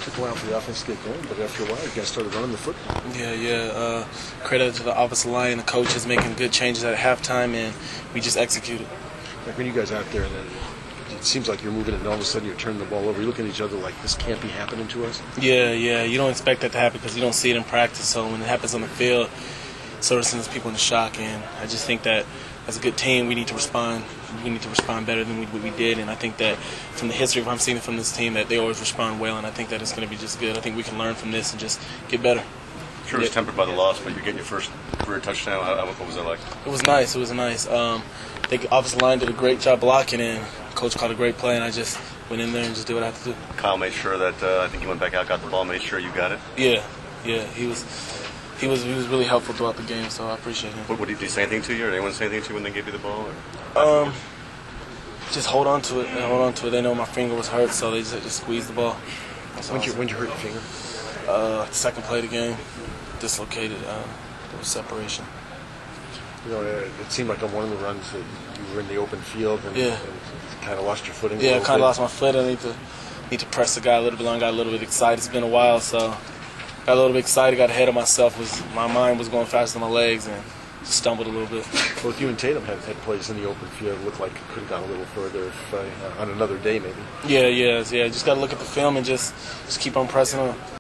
Took a while for the offense to get going, but after a while, you guys started running the football. Yeah. Credit to the offensive line and the coaches making good changes at halftime, and we just executed. Like when you guys out there, and it seems like you're moving it, and all of a sudden you're turning the ball over. You look at each other like, this can't be happening to us. Yeah. You don't expect that to happen because you don't see it in practice. So when it happens on the field, it sort of sends people into shock. And I just think that as a good team, we need to respond. We need to respond better than we did. And I think that from the history of what I'm seeing from this team, that they always respond well. And I think that it's going to be just good. I think we can learn from this and just get better. Sure, it was tempered by the loss, but you're getting your first career touchdown. What was that like? It was nice. I think the offensive line did a great job blocking, and coach called a great play, and I just went in there and just did what I had to do. Kyle made sure that I think he went back out, got the ball, made sure you got it. Yeah. He was really helpful throughout the game, so I appreciate him. What did he say anything to you, or did anyone say anything to you when they gave you the ball? Or? Just hold on to it. They know my finger was hurt, so they just squeezed the ball. When'd you hurt your finger? Second play of the game, dislocated. There was separation. You know, it seemed like on one of the runs that you were in the open field and kind of lost your footing. Yeah, I kind of lost my foot. I need to press the guy a little bit longer. Got a little bit excited. It's been a while, so got a little bit excited. Got ahead of myself. My mind was going faster than my legs and stumbled a little bit. Both you and Tatum had plays in the open field. Looked like it could have gone a little further if, on another day, maybe. Yeah. Just got to look at the film and just keep on pressing on.